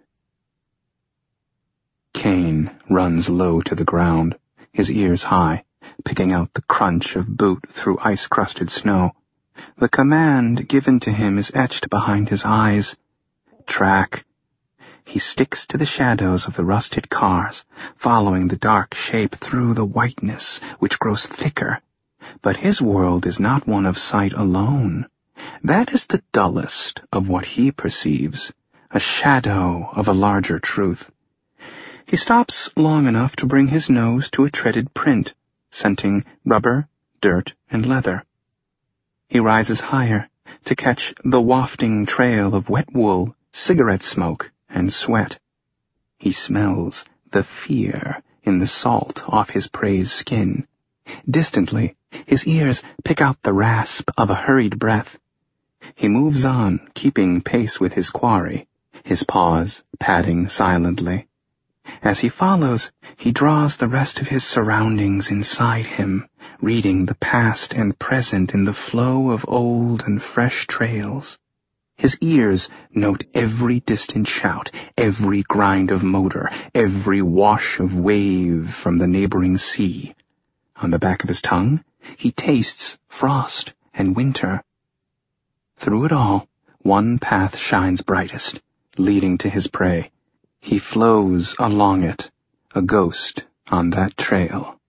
Kane runs low to the ground, his ears high, picking out the crunch of boot through ice-crusted snow. The command given to him is etched behind his eyes. Track. He sticks to the shadows of the rusted cars, following the dark shape through the whiteness, which grows thicker. But his world is not one of sight alone. That is the dullest of what he perceives, a shadow of a larger truth. He stops long enough to bring his nose to a treaded print, scenting rubber, dirt, and leather. He rises higher to catch the wafting trail of wet wool, cigarette smoke, and sweat. He smells the fear in the salt off his prey's skin. Distantly, his ears pick out the rasp of a hurried breath. He moves on, keeping pace with his quarry, his paws padding silently. As he follows, he draws the rest of his surroundings inside him, reading the past and present in the flow of old and fresh trails. His ears note every distant shout, every grind of motor, every wash of wave from the neighboring sea. On the back of his tongue, he tastes frost and winter. Through it all, one path shines brightest, leading to his prey. He flows along it, a ghost on that trail.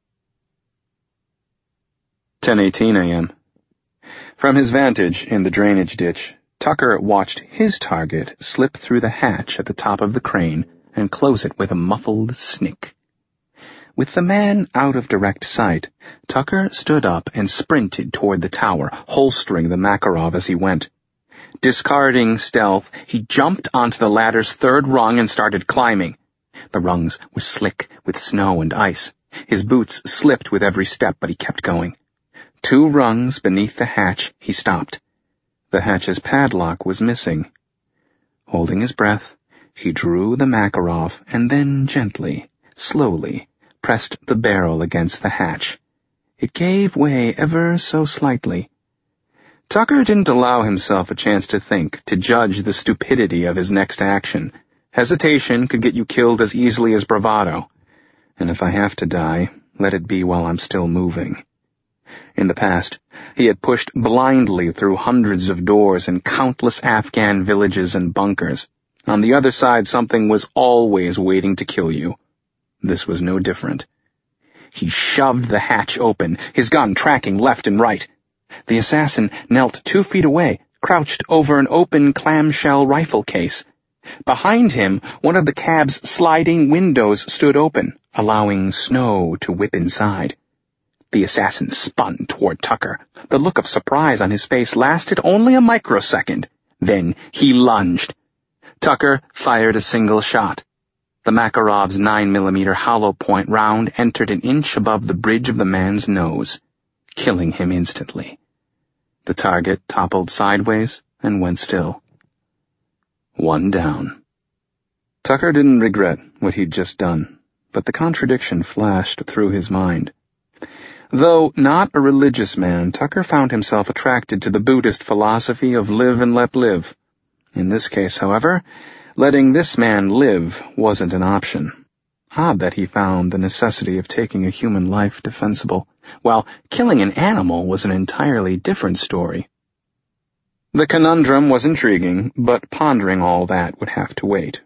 ten eighteen a.m. From his vantage in the drainage ditch, Tucker watched his target slip through the hatch at the top of the crane and close it with a muffled snick. With the man out of direct sight, Tucker stood up and sprinted toward the tower, holstering the Makarov as he went. Discarding stealth, he jumped onto the ladder's third rung and started climbing. The rungs were slick with snow and ice. His boots slipped with every step, but he kept going. Two rungs beneath the hatch, he stopped. The hatch's padlock was missing. Holding his breath, he drew the Makarov and then gently, slowly, pressed the barrel against the hatch. It gave way ever so slightly. Tucker didn't allow himself a chance to think, to judge the stupidity of his next action. Hesitation could get you killed as easily as bravado. And if I have to die, let it be while I'm still moving. In the past, he had pushed blindly through hundreds of doors in countless Afghan villages and bunkers. On the other side, something was always waiting to kill you. This was no different. He shoved the hatch open, his gun tracking left and right. The assassin knelt two feet away, crouched over an open clamshell rifle case. Behind him, one of the cab's sliding windows stood open, allowing snow to whip inside. The assassin spun toward Tucker. The look of surprise on his face lasted only a microsecond. Then he lunged. Tucker fired a single shot. The Makarov's nine millimeter hollow point round entered an inch above the bridge of the man's nose, killing him instantly. The target toppled sideways and went still. One down. Tucker didn't regret what he'd just done, but the contradiction flashed through his mind. Though not a religious man, Tucker found himself attracted to the Buddhist philosophy of live and let live. In this case, however, letting this man live wasn't an option. Odd that he found the necessity of taking a human life defensible, while killing an animal was an entirely different story. The conundrum was intriguing, but pondering all that would have to wait.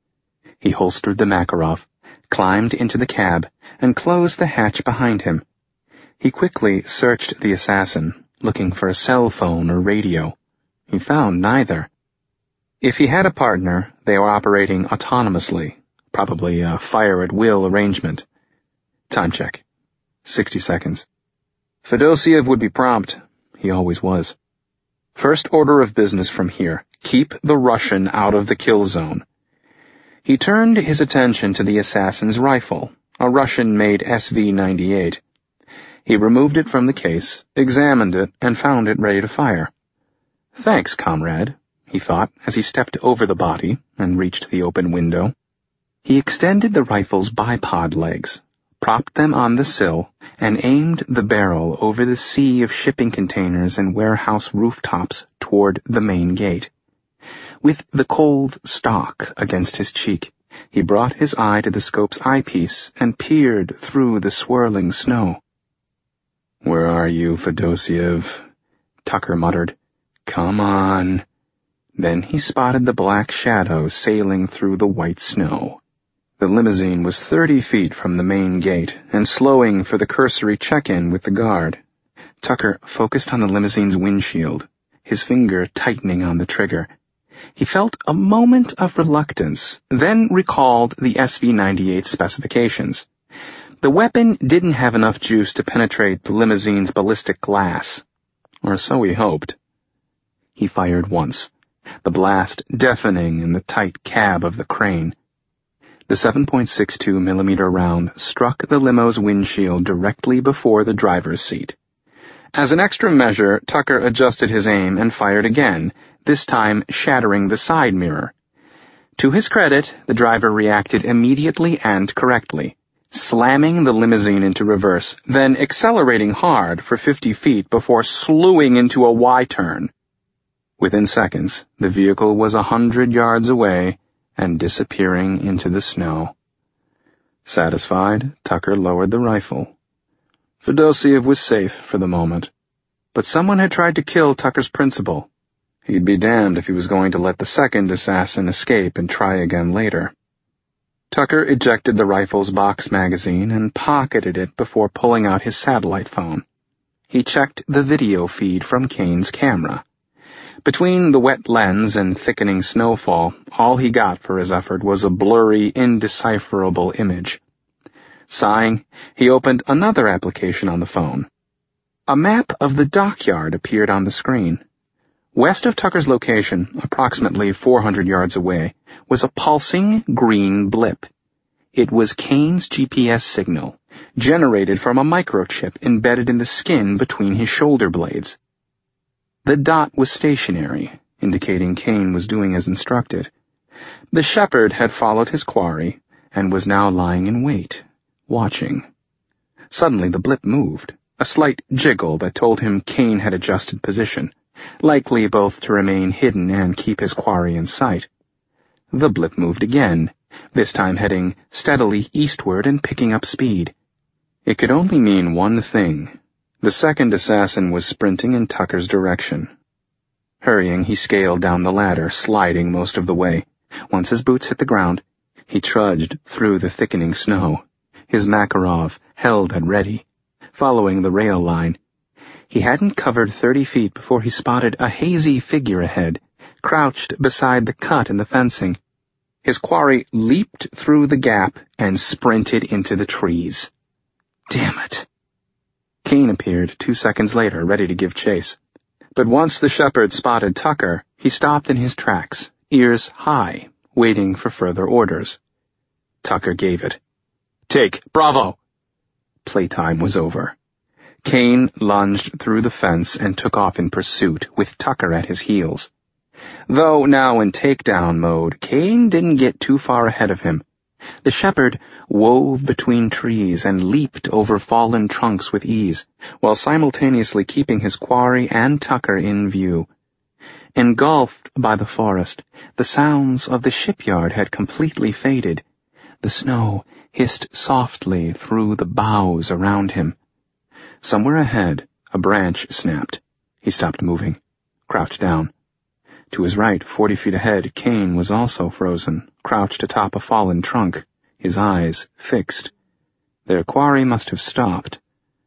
He holstered the Makarov, climbed into the cab, and closed the hatch behind him. He quickly searched the assassin, looking for a cell phone or radio. He found neither. If he had a partner, they were operating autonomously, probably a fire-at-will arrangement. Time check. Sixty seconds. Fedosiev would be prompt. He always was. First order of business from here. Keep the Russian out of the kill zone. He turned his attention to the assassin's rifle, a Russian-made S V ninety-eight. He removed it from the case, examined it, and found it ready to fire. Thanks, comrade, he thought as he stepped over the body and reached the open window. He extended the rifle's bipod legs, propped them on the sill, and aimed the barrel over the sea of shipping containers and warehouse rooftops toward the main gate. With the cold stock against his cheek, he brought his eye to the scope's eyepiece and peered through the swirling snow. "Where are you, Fedosiev?" Tucker muttered. "Come on." Then he spotted the black shadow sailing through the white snow. The limousine was thirty feet from the main gate and slowing for the cursory check-in with the guard. Tucker focused on the limousine's windshield, his finger tightening on the trigger. He felt a moment of reluctance, then recalled the S V ninety-eight specifications. The weapon didn't have enough juice to penetrate the limousine's ballistic glass. Or so he hoped. He fired once, the blast deafening in the tight cab of the crane. The seven point six two millimeter round struck the limo's windshield directly before the driver's seat. As an extra measure, Tucker adjusted his aim and fired again, this time shattering the side mirror. To his credit, the driver reacted immediately and correctly, slamming the limousine into reverse, then accelerating hard for fifty feet before slewing into a Y-turn. Within seconds, the vehicle was a hundred yards away and disappearing into the snow. Satisfied, Tucker lowered the rifle. Fedosiev was safe for the moment, but someone had tried to kill Tucker's principal. He'd be damned if he was going to let the second assassin escape and try again later. Tucker ejected the rifle's box magazine and pocketed it before pulling out his satellite phone. He checked the video feed from Kane's camera. Between the wet lens and thickening snowfall, all he got for his effort was a blurry, indecipherable image. Sighing, he opened another application on the phone. A map of the dockyard appeared on the screen. West of Tucker's location, approximately four hundred yards away, was a pulsing green blip. It was Kane's G P S signal, generated from a microchip embedded in the skin between his shoulder blades. The dot was stationary, indicating Kane was doing as instructed. The shepherd had followed his quarry and was now lying in wait, watching. Suddenly the blip moved, a slight jiggle that told him Kane had adjusted position, likely both to remain hidden and keep his quarry in sight. The blip moved again, this time heading steadily eastward and picking up speed. It could only mean one thing. The second assassin was sprinting in Tucker's direction. Hurrying, he scaled down the ladder, sliding most of the way. Once his boots hit the ground, he trudged through the thickening snow, his Makarov held at ready, following the rail line. He hadn't covered thirty feet before he spotted a hazy figure ahead, crouched beside the cut in the fencing. His quarry leaped through the gap and sprinted into the trees. Damn it! Kane appeared two seconds later, ready to give chase. But once the shepherd spotted Tucker, he stopped in his tracks, ears high, waiting for further orders. Tucker gave it. "Take, Bravo!" Playtime was over. Kane lunged through the fence and took off in pursuit, with Tucker at his heels. Though now in takedown mode, Kane didn't get too far ahead of him. The shepherd wove between trees and leaped over fallen trunks with ease, while simultaneously keeping his quarry and Tucker in view. Engulfed by the forest, the sounds of the shipyard had completely faded. The snow hissed softly through the boughs around him. Somewhere ahead, a branch snapped. He stopped moving, crouched down. To his right, forty feet ahead, Kane was also frozen, crouched atop a fallen trunk, his eyes fixed. Their quarry must have stopped.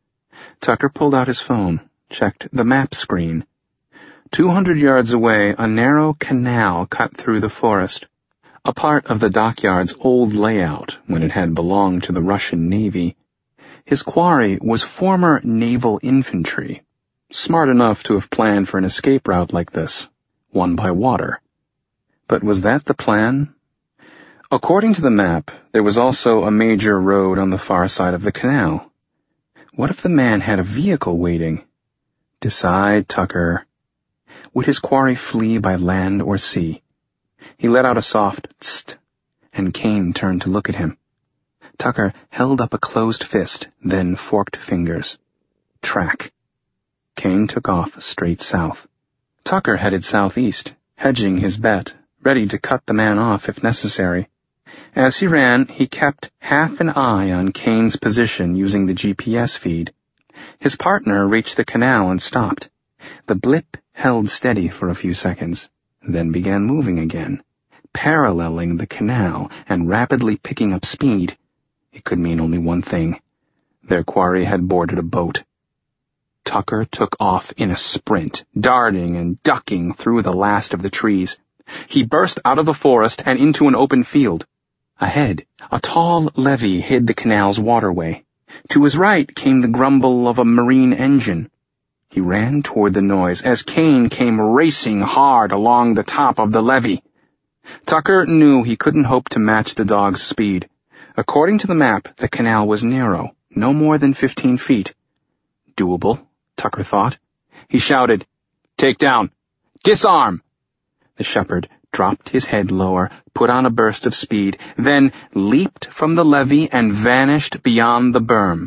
Tucker pulled out his phone, checked the map screen. Two hundred yards away, a narrow canal cut through the forest, a part of the dockyard's old layout when it had belonged to the Russian Navy. His quarry was former naval infantry, smart enough to have planned for an escape route like this, one by water. But was that the plan? According to the map, there was also a major road on the far side of the canal. What if the man had a vehicle waiting? Decide, Tucker. Would his quarry flee by land or sea? He let out a soft tst, and Kane turned to look at him. Tucker held up a closed fist, then forked fingers. Track. Kane took off straight south. Tucker headed southeast, hedging his bet, ready to cut the man off if necessary. As he ran, he kept half an eye on Kane's position using the G P S feed. His partner reached the canal and stopped. The blip held steady for a few seconds, then began moving again, paralleling the canal and rapidly picking up speed. It could mean only one thing. Their quarry had boarded a boat. Tucker took off in a sprint, darting and ducking through the last of the trees. He burst out of the forest and into an open field. Ahead, a tall levee hid the canal's waterway. To his right came the grumble of a marine engine. He ran toward the noise as Kane came racing hard along the top of the levee. Tucker knew he couldn't hope to match the dog's speed. According to the map, the canal was narrow, no more than fifteen feet. Doable, Tucker thought. He shouted, "Take down! Disarm!" The shepherd dropped his head lower, put on a burst of speed, then leaped from the levee and vanished beyond the berm.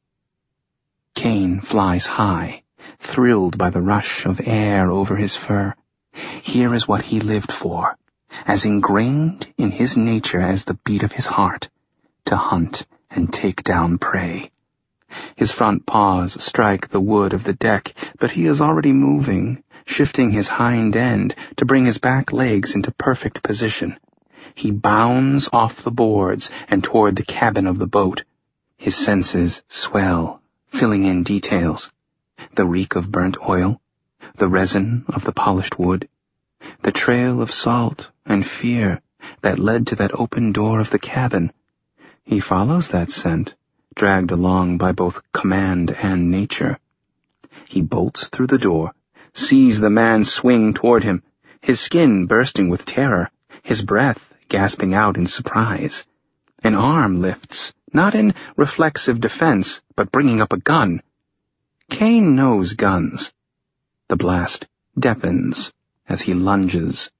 Kane flies high, thrilled by the rush of air over his fur. Here is what he lived for, as ingrained in his nature as the beat of his heart, to hunt and take down prey. His front paws strike the wood of the deck, but he is already moving, shifting his hind end to bring his back legs into perfect position. He bounds off the boards and toward the cabin of the boat. His senses swell, filling in details. The reek of burnt oil, the resin of the polished wood, the trail of salt and fear that led to that open door of the cabin. He follows that scent, dragged along by both command and nature. He bolts through the door, sees the man swing toward him, his skin bursting with terror, his breath gasping out in surprise. An arm lifts, not in reflexive defense, but bringing up a gun. Kane knows guns. The blast deepens as he lunges.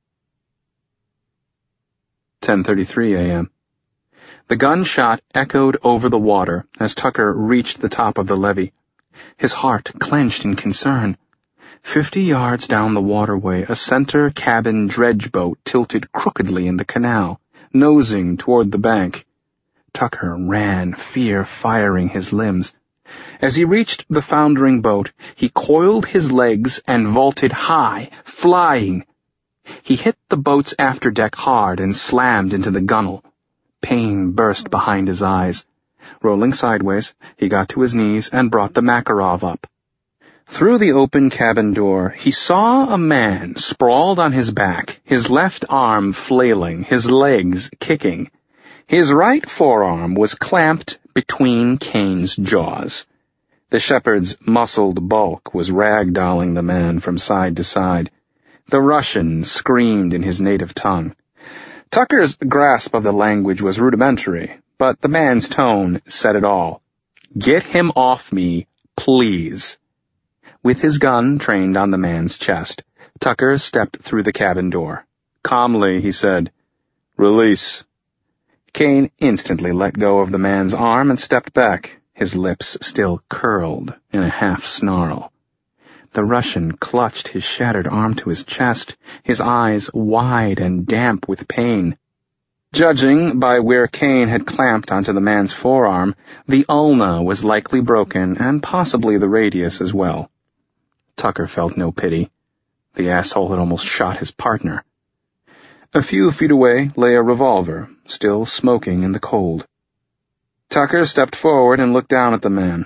ten thirty-three a.m. The gunshot echoed over the water as Tucker reached the top of the levee. His heart clenched in concern. Fifty yards down the waterway, a center cabin dredge boat tilted crookedly in the canal, nosing toward the bank. Tucker ran, fear firing his limbs. As he reached the foundering boat, he coiled his legs and vaulted high, flying. He hit the boat's afterdeck hard and slammed into the gunwale. Pain burst behind his eyes. Rolling sideways, he got to his knees and brought the Makarov up. Through the open cabin door, he saw a man sprawled on his back, his left arm flailing, his legs kicking. His right forearm was clamped between Kane's jaws. The shepherd's muscled bulk was ragdolling the man from side to side. The Russian screamed in his native tongue. Tucker's grasp of the language was rudimentary, but the man's tone said it all. "Get him off me, please." With his gun trained on the man's chest, Tucker stepped through the cabin door. Calmly, he said, "Release." Kane instantly let go of the man's arm and stepped back, his lips still curled in a half-snarl. The Russian clutched his shattered arm to his chest, his eyes wide and damp with pain. Judging by where Kane had clamped onto the man's forearm, the ulna was likely broken and possibly the radius as well. Tucker felt no pity. The asshole had almost shot his partner. A few feet away lay a revolver, still smoking in the cold. Tucker stepped forward and looked down at the man.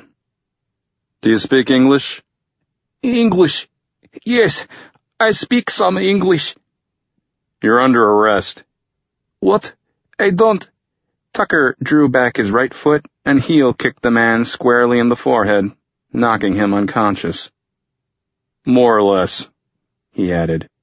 "Do you speak English?" "English. Yes, I speak some English." "You're under arrest." "What? I don't." Tucker drew back his right foot and heel kicked the man squarely in the forehead, knocking him unconscious. "More or less," he added.